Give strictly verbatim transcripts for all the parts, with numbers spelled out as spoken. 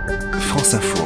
France Info.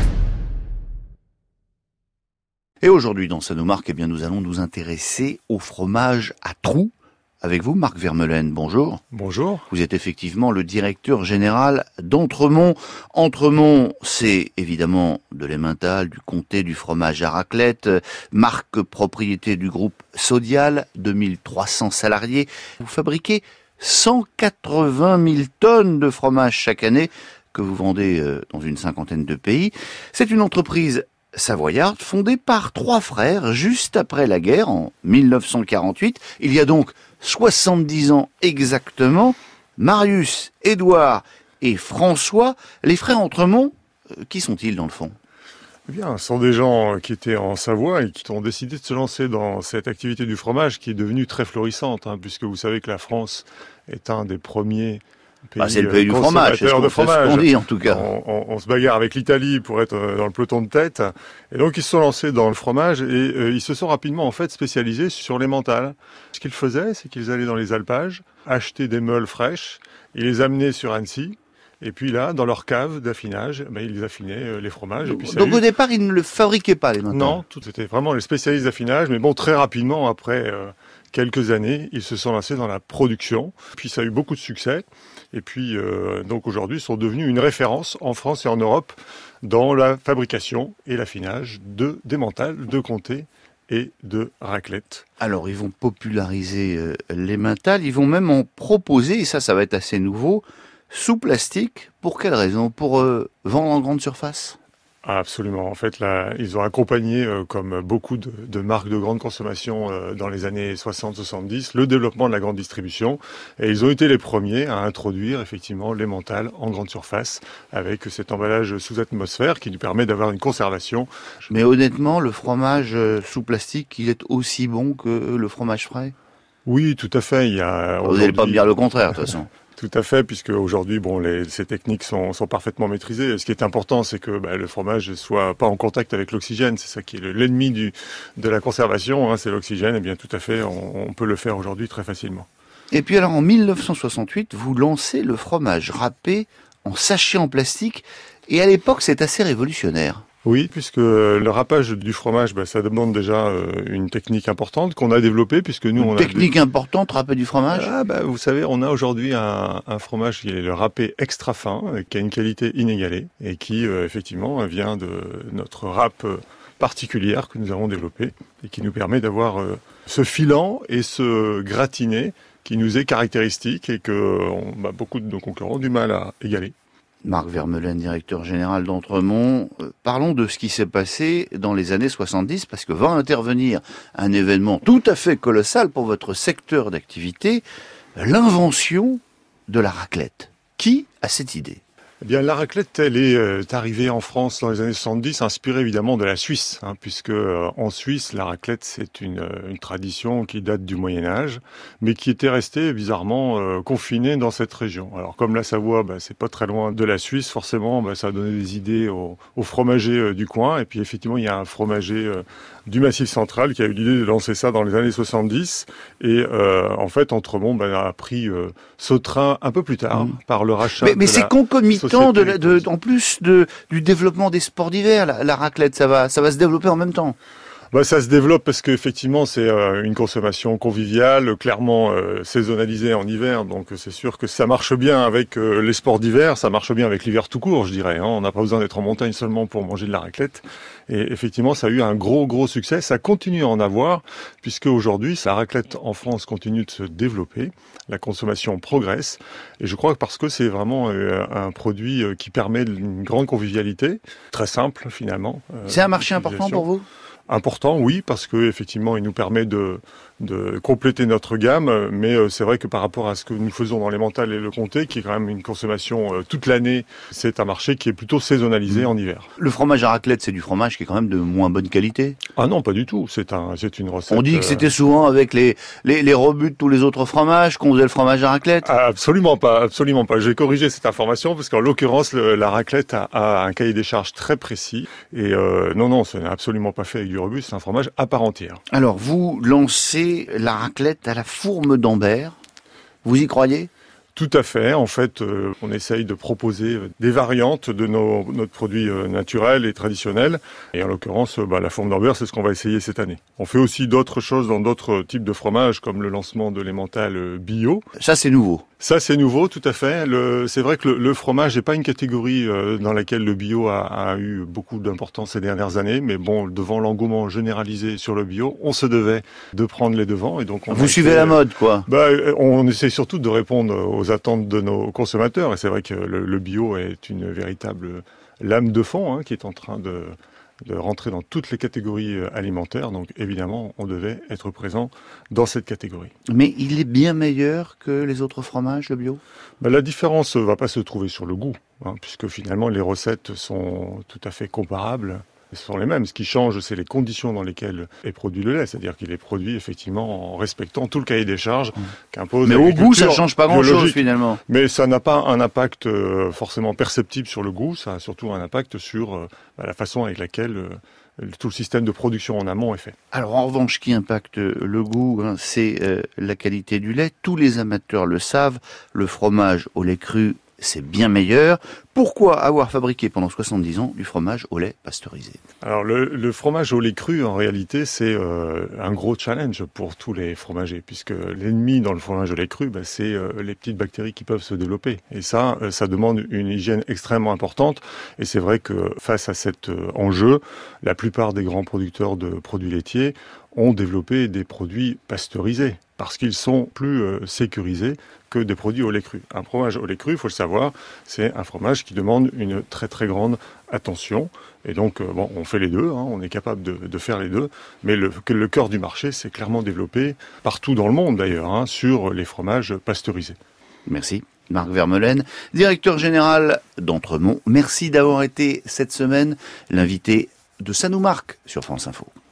Et aujourd'hui, dans Ça nous marque, eh bien, nous allons nous intéresser au fromage à trous. Avec vous, Marc Vermeulen, bonjour. Bonjour. Vous êtes effectivement le directeur général d'Entremont. Entremont, c'est évidemment de l'emmental, du comté, du fromage à raclette, marque propriété du groupe Sodial, deux mille trois cents salariés. Vous fabriquez cent quatre-vingt mille tonnes de fromage chaque année que vous vendez dans une cinquantaine de pays. C'est une entreprise savoyarde fondée par trois frères juste après la guerre en mille neuf cent quarante-huit. Il y a donc soixante-dix ans exactement. Marius, Édouard et François, les frères Entremont, qui sont-ils dans le fond ? Eh bien, ce sont des gens qui étaient en Savoie et qui ont décidé de se lancer dans cette activité du fromage qui est devenue très florissante, hein, puisque vous savez que la France est un des premiers pays bah, c'est le pays du fromage, c'est ce de fromage. qu'on dit en tout cas. On, on, on se bagarre avec l'Italie pour être dans le peloton de tête, et donc ils se sont lancés dans le fromage et euh, ils se sont rapidement en fait spécialisés sur l'emmental. Ce qu'ils faisaient, c'est qu'ils allaient dans les alpages, acheter des meules fraîches, ils les amenaient sur Annecy. Et puis là, dans leur cave d'affinage, ben, ils affinaient les fromages. Et puis ça Donc eu... au départ, ils ne le fabriquaient pas, les mentales. Non, tout c'était vraiment les spécialistes d'affinage. Mais bon, très rapidement, après euh, quelques années, ils se sont lancés dans la production. Puis ça a eu beaucoup de succès. Et puis, euh, donc aujourd'hui, ils sont devenus une référence en France et en Europe dans la fabrication et l'affinage de d'emmental, de comté et de raclette. Alors, ils vont populariser euh, l'emmental. Ils vont même en proposer, et ça, ça va être assez nouveau, sous plastique. Pour quelle raison ? Pour euh, vendre en grande surface ? Ah, absolument. En fait, là, ils ont accompagné, euh, comme beaucoup de, de marques de grande consommation euh, dans les années soixante soixante-dix, le développement de la grande distribution. Et ils ont été les premiers à introduire effectivement l'emmental en grande surface avec cet emballage sous atmosphère qui nous permet d'avoir une conservation. Mais honnêtement, le fromage sous plastique, il est aussi bon que le fromage frais ? Oui, tout à fait. Il y a Vous n'allez pas me dire le contraire, de toute façon. Tout à fait, puisque aujourd'hui, bon, les, ces techniques sont, sont parfaitement maîtrisées. Et ce qui est important, c'est que bah, le fromage soit pas en contact avec l'oxygène. C'est ça qui est l'ennemi du, de la conservation, hein, c'est l'oxygène. Et bien, tout à fait, on, on peut le faire aujourd'hui très facilement. Et puis alors, en mille neuf cent soixante-huit, vous lancez le fromage râpé en sachet en plastique. Et à l'époque, c'est assez révolutionnaire. Oui, puisque le râpage du fromage, bah, ça demande déjà euh, une technique importante qu'on a développée, puisque nous, une on a technique des... importante, râper du fromage. Ah, bah, vous savez, on a aujourd'hui un, un fromage qui est le râpé extra fin, euh, qui a une qualité inégalée et qui, euh, effectivement, vient de notre râpe particulière que nous avons développée et qui nous permet d'avoir euh, ce filant et ce gratiné qui nous est caractéristique et que on, bah, beaucoup de nos concurrents ont du mal à égaler. Marc Vermeulen, directeur général d'Entremont. Euh, parlons de ce qui s'est passé dans les années soixante-dix, parce que va intervenir un événement tout à fait colossal pour votre secteur d'activité, l'invention de la raclette. Qui a cette idée ? Eh bien, la raclette, elle est euh, arrivée en France dans les années soixante-dix, inspirée évidemment de la Suisse, hein, puisque euh, en Suisse, la raclette, c'est une, euh, une tradition qui date du Moyen-Âge, mais qui était restée bizarrement euh, confinée dans cette région. Alors, comme la Savoie, bah, c'est pas très loin de la Suisse, forcément, bah, ça a donné des idées aux, aux fromagers euh, du coin. Et puis, effectivement, il y a un fromager euh, du Massif central qui a eu l'idée de lancer ça dans les années soixante-dix. Et euh, en fait, Entremont bah, a pris euh, ce train un peu plus tard mmh. par le rachat. Mais, mais de c'est la concomitant. De, la, de, en plus de, du développement des sports d'hiver, la, la raclette, ça va, ça va se développer en même temps. Bah, ça se développe parce qu'effectivement c'est euh, une consommation conviviale, clairement euh, saisonnalisée en hiver, donc c'est sûr que ça marche bien avec euh, les sports d'hiver, ça marche bien avec l'hiver tout court, je dirais. Hein. On n'a pas besoin d'être en montagne seulement pour manger de la raclette. Et effectivement, ça a eu un gros gros succès. Ça continue à en avoir, puisque aujourd'hui, la raclette en France continue de se développer. La consommation progresse, et je crois que parce que c'est vraiment euh, un produit qui permet une grande convivialité, très simple finalement. Euh, c'est un marché important pour vous ? Important, oui, parce que effectivement, il nous permet de, de compléter notre gamme, mais euh, c'est vrai que par rapport à ce que nous faisons dans l'emmental et le comté, qui est quand même une consommation euh, toute l'année, c'est un marché qui est plutôt saisonnalisé mmh. en hiver. Le fromage à raclette, c'est du fromage qui est quand même de moins bonne qualité ? Ah non, pas du tout. C'est un, c'est une recette. On dit que c'était souvent avec les, les, les rebuts de tous les autres fromages qu'on faisait le fromage à raclette ? Ah, absolument pas, absolument pas. J'ai corrigé cette information parce qu'en l'occurrence, le, la raclette a, a un cahier des charges très précis et euh, non, non, ce n'est absolument pas fait avec du rebut, c'est un fromage à part entière. Alors, vous lancez la raclette à la fourme d'Ambert. Vous y croyez ? Tout à fait. En fait, euh, on essaye de proposer des variantes de nos, notre produit euh, naturel et traditionnel. Et en l'occurrence, euh, bah, la fourme d'Ambert, c'est ce qu'on va essayer cette année. On fait aussi d'autres choses dans d'autres types de fromages, comme le lancement de l'emmental euh, bio. Ça, c'est nouveau. Ça, c'est nouveau, tout à fait. Le, c'est vrai que le, le fromage n'est pas une catégorie euh, dans laquelle le bio a, a eu beaucoup d'importance ces dernières années. Mais bon, devant l'engouement généralisé sur le bio, on se devait de prendre les devants. Et donc, on Vous a suivez été, la mode, quoi. Bah, on essaie surtout de répondre aux attentes de nos consommateurs. Et c'est vrai que le, le bio est une véritable lame de fond hein, qui est en train de... de rentrer dans toutes les catégories alimentaires. Donc évidemment, on devait être présent dans cette catégorie. Mais il est bien meilleur que les autres fromages, le bio ? Ben, la différence ne va pas se trouver sur le goût, hein, puisque finalement les recettes sont tout à fait comparables. Ce sont les mêmes. Ce qui change, c'est les conditions dans lesquelles est produit le lait. C'est-à-dire qu'il est produit effectivement en respectant tout le cahier des charges mmh. qu'impose Mais au goût, ça ne change pas grand-chose finalement. Mais ça n'a pas un impact euh, forcément perceptible sur le goût. Ça a surtout un impact sur euh, bah, la façon avec laquelle euh, tout le système de production en amont est fait. Alors en revanche, ce qui impacte le goût, hein, c'est euh, la qualité du lait. Tous les amateurs le savent. Le fromage au lait cru, c'est bien meilleur. Pourquoi avoir fabriqué pendant soixante-dix ans du fromage au lait pasteurisé ? Alors le, le fromage au lait cru, en réalité, c'est euh, un gros challenge pour tous les fromagers, puisque l'ennemi dans le fromage au lait cru, bah, c'est euh, les petites bactéries qui peuvent se développer. Et ça, euh, ça demande une hygiène extrêmement importante. Et c'est vrai que face à cet euh, enjeu, la plupart des grands producteurs de produits laitiers ont développé des produits pasteurisés, parce qu'ils sont plus euh, sécurisés que des produits au lait cru. Un fromage au lait cru, il faut le savoir, c'est un fromage qui demande une très très grande attention. Et donc, euh, bon, on fait les deux, hein, on est capable de, de faire les deux, mais le, le cœur du marché s'est clairement développé, partout dans le monde d'ailleurs, hein, sur les fromages pasteurisés. Merci. Marc Vermeulen, directeur général d'Entremont. Merci d'avoir été cette semaine l'invité de Ça nous marque sur France Info.